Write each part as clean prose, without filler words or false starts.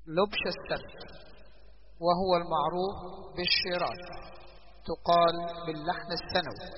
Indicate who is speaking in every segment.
Speaker 1: لبش السبت، وهو المعروف بالشيرات، تقال باللحن الثانوي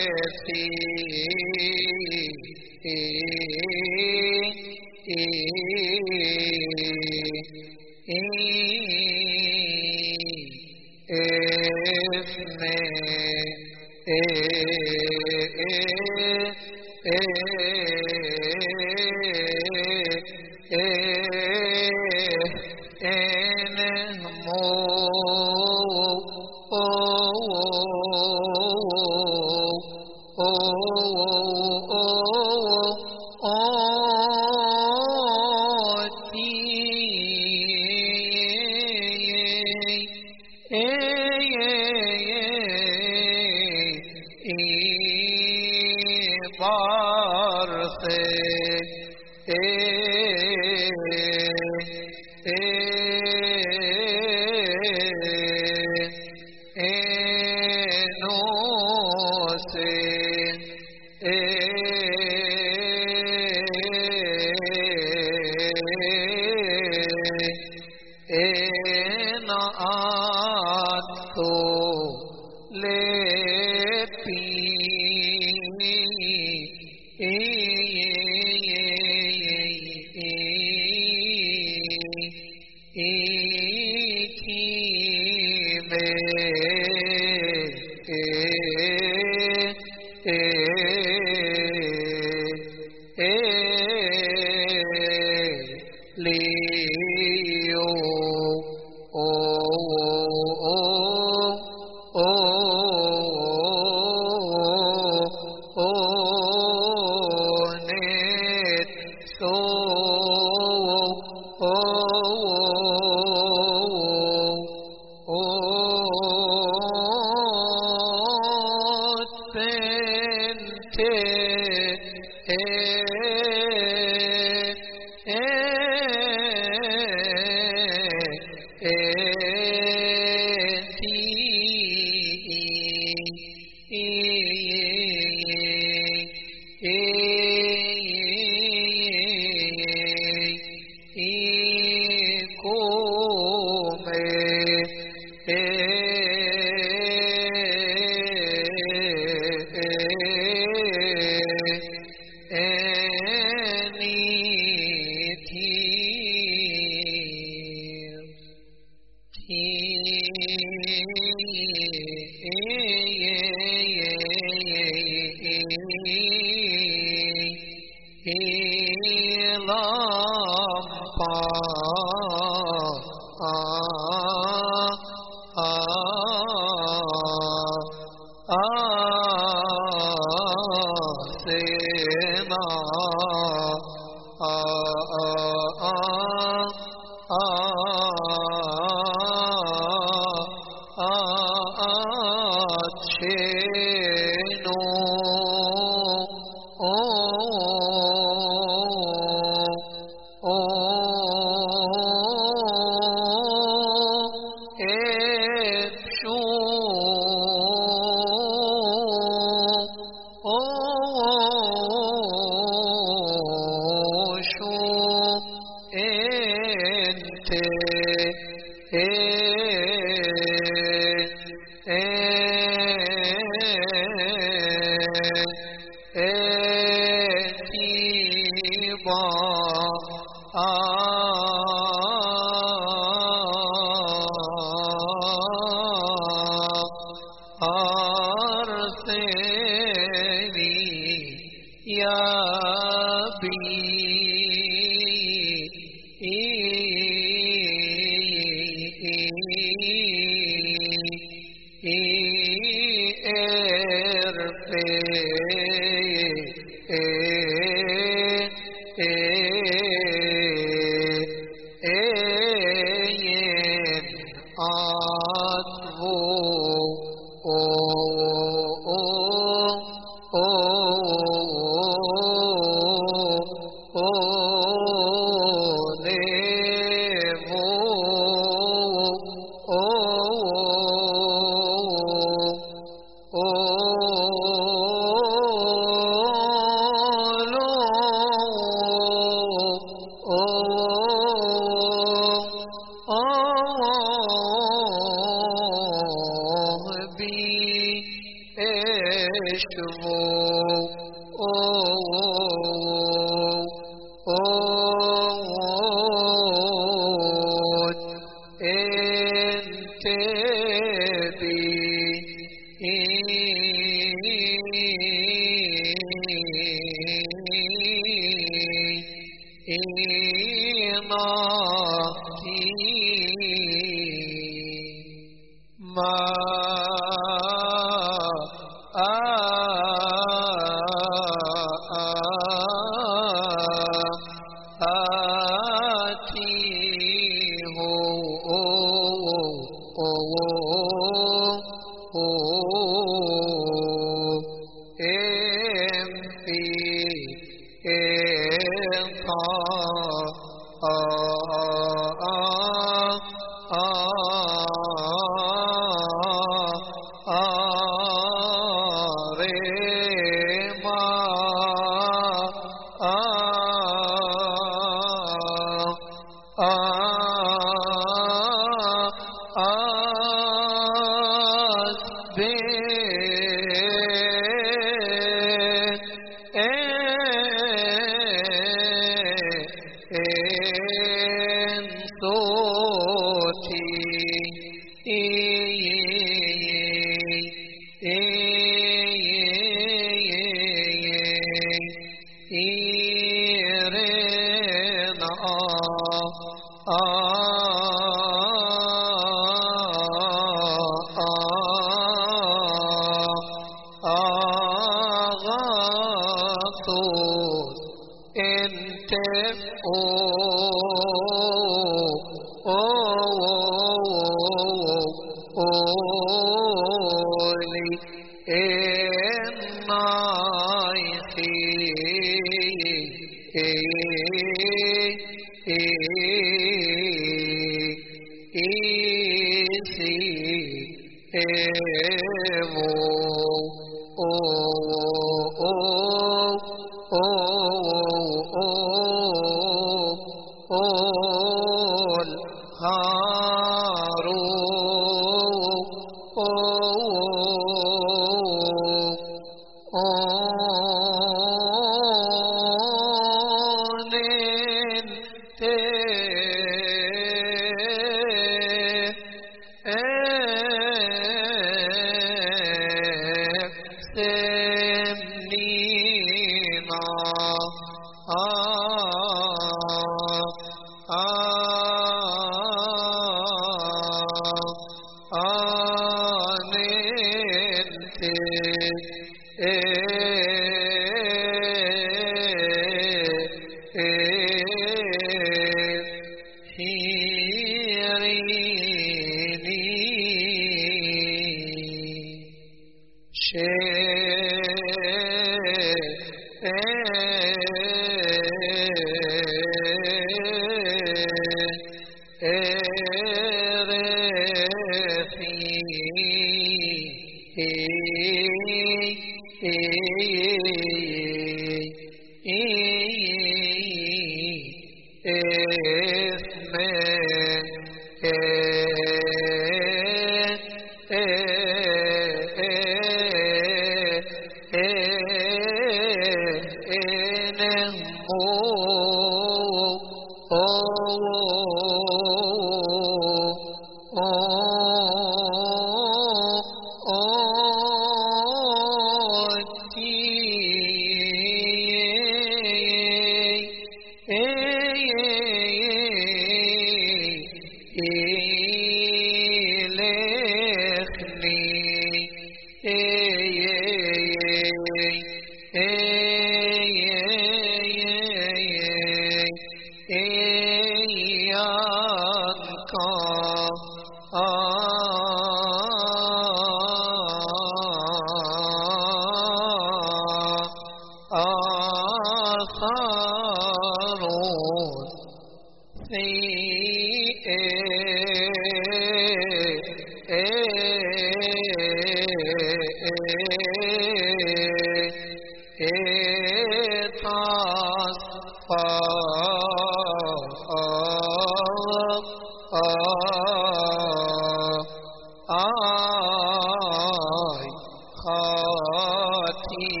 Speaker 1: خاتي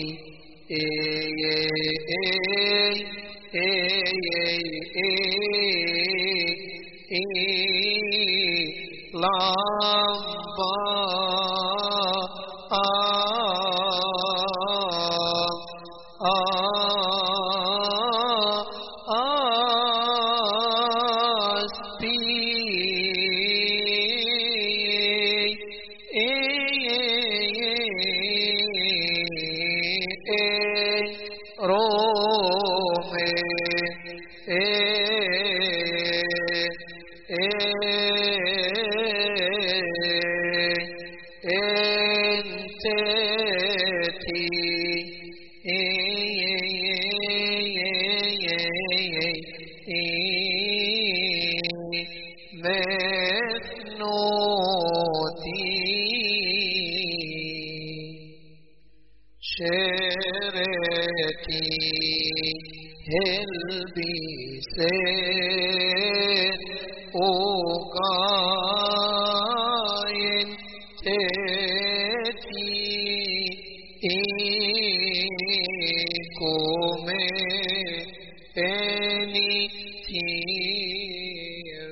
Speaker 1: شرتي هلبسين وقاين تتي إيكومي أني تير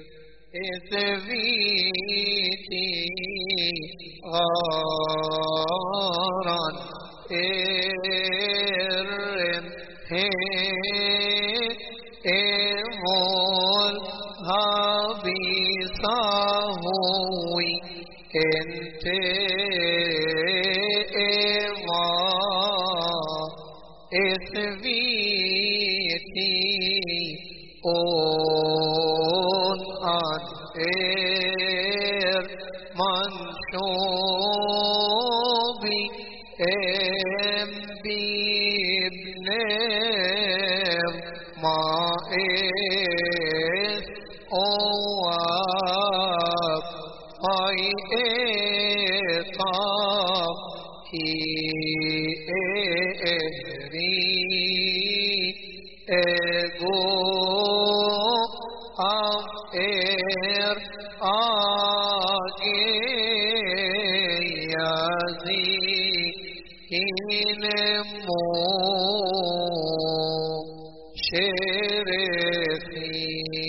Speaker 1: إثبيتي غاران إرم إمول هابي صاهوي انت إما إثبيتي أون أن إر منشوبي ام بيبنم ما اس اواب اي اطاف اري اگو ام ار آگے یازی إنمو شرفي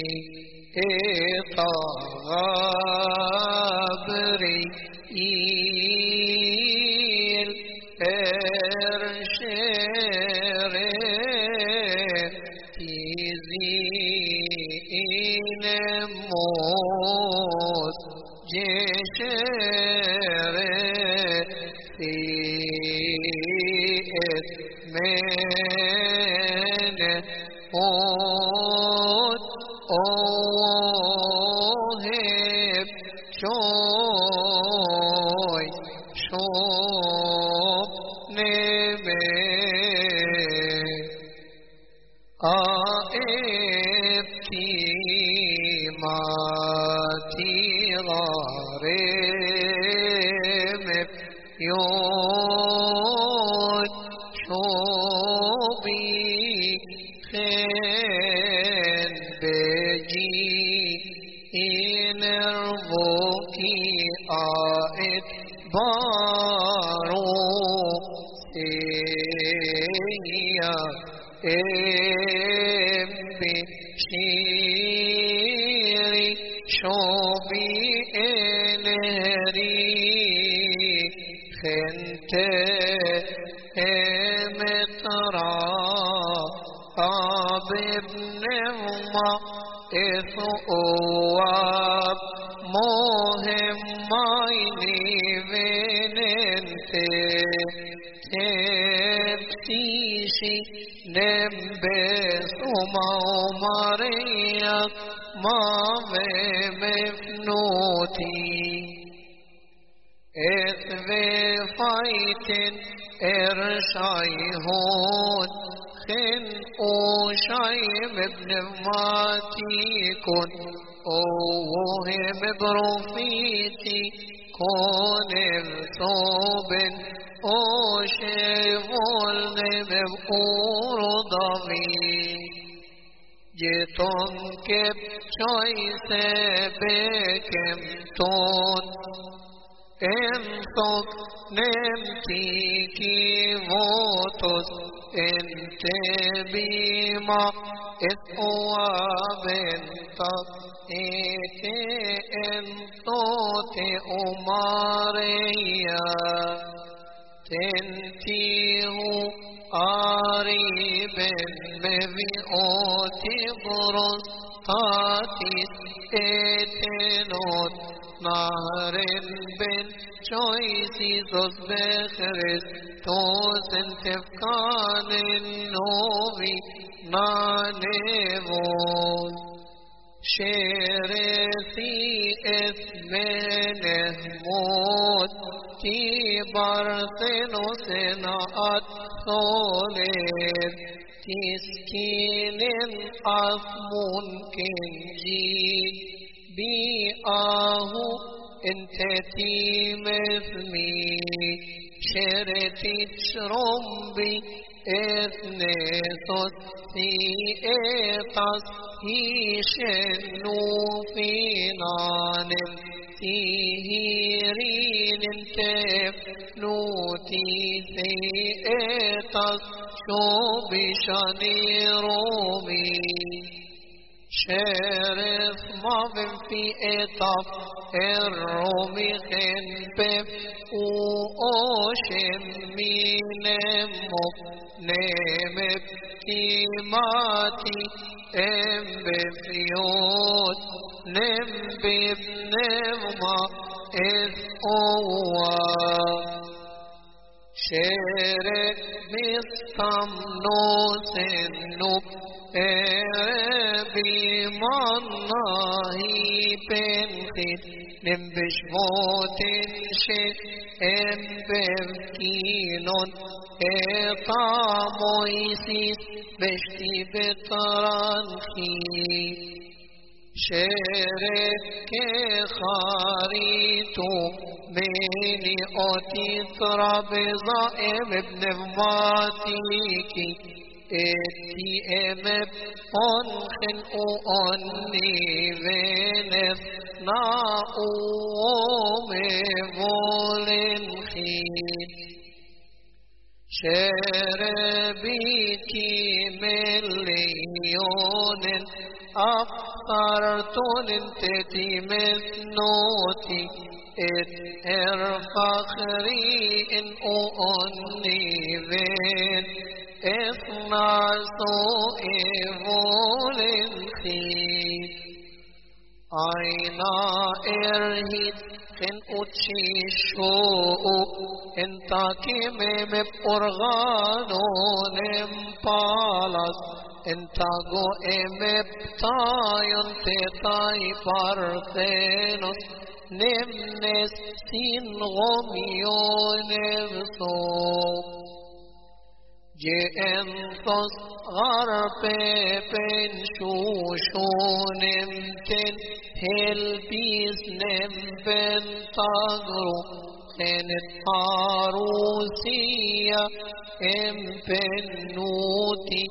Speaker 1: إطابري إيل إرشرف تيزي إنموت جشرف من هود أوهب شوي شوب نبي آئبتي ماتي غارم يون شوبي خين بجي إنربوكي آئت بارو سيا بشيري شوبي إنري خنت مطرا ابن ما اثواب مهم مايني بننت تبسيشي نبس وما مريا ما مفنوتي اثوي فايتن ارشايهون خن اوشايم ابن ماتيكون اوهم بروفيتي كون الثوبن اوشيفون ببقور ضمي جتون كب شوي سبكم تون انصت نمتي كي فوتوس انت بما اسقوا بنتك ايتي انصت اماريا تنتيه آريبن مبيئوتي برس تاتيس اتنوت نهرن بن شويسي سوس بخرس توسن تفكان النوبي نانيبون شرسي اسمنه موت تي بارسنو سنات صولد تسكين أثمون كنجي بيآهو انت تيمثمي شرتي تشرمبي اثنثوث في ايطاس هيشنو في نانم تيهيرين انتف نوتي في ايطاس شو بشاني رومي شرف مابن في اطاف الرومي خنبف وأوشم مينمو نمب تيماتي بفيوت نمبب نمما إذ شرك مستمنوس النوب بمناهي بنخيت نمبش موتن شك بفكينون طامويسيس بشتي بطرانخي شرك خاريتو مني أوتي ترابيزا ابن فماتيكي اتي امب انخن اني فينف ناو مفولن خين شربيكي مليون أفطرتون انتتي مثنوتي فخري إن أؤني بين إثنى سوء فولنخي أين إرهيد خن أتشي شوء انتا كمم بأرغانو نمبالس انتا جو امبتاين تتاي بارثينوس نمنس سين غميون بصوب جئنتس غرب بن شوشون امتن هلبيس نمبن تغرو خنت عروسية امبنوتي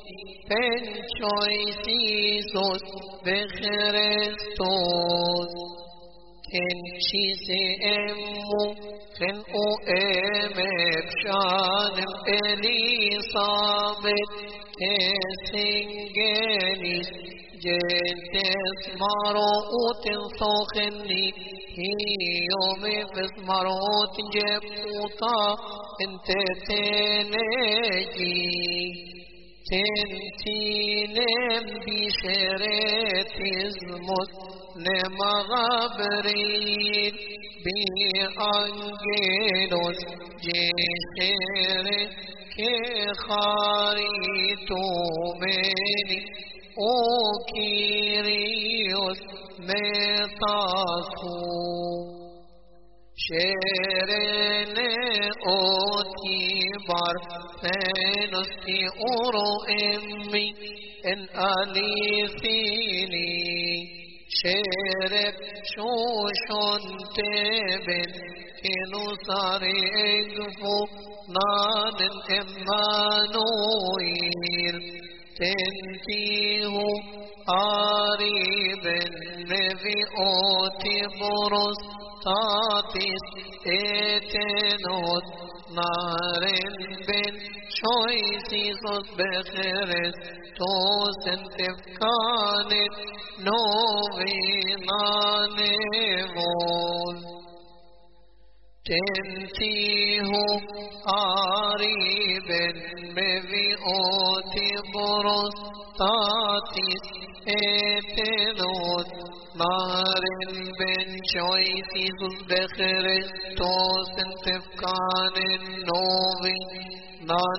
Speaker 1: بنشويسيسوس بخريستوس كنشيس امو خن او بشانم اليصابت تسنجنيس جنتس مروت صوخني هي يوم بس مروت جبوطا انت تنجي تنتينم بشرات izmos nemagabrin بأنجيلوس جسر كخاريتو مني او كيريوس متاسو شرن اوتي بار فنسي اورو امي ان اليفيني شرب شوشون تبن كنو ساري اقفو نان امانويل تنتيه Ariben nevi oti boros tatis etenot naren ben choisisos becheres tosen tefkanet novinanevon Tentihu ariben bevioti boros tatis etenot Maren ben choisisus becheres tosen tefkanen novi nan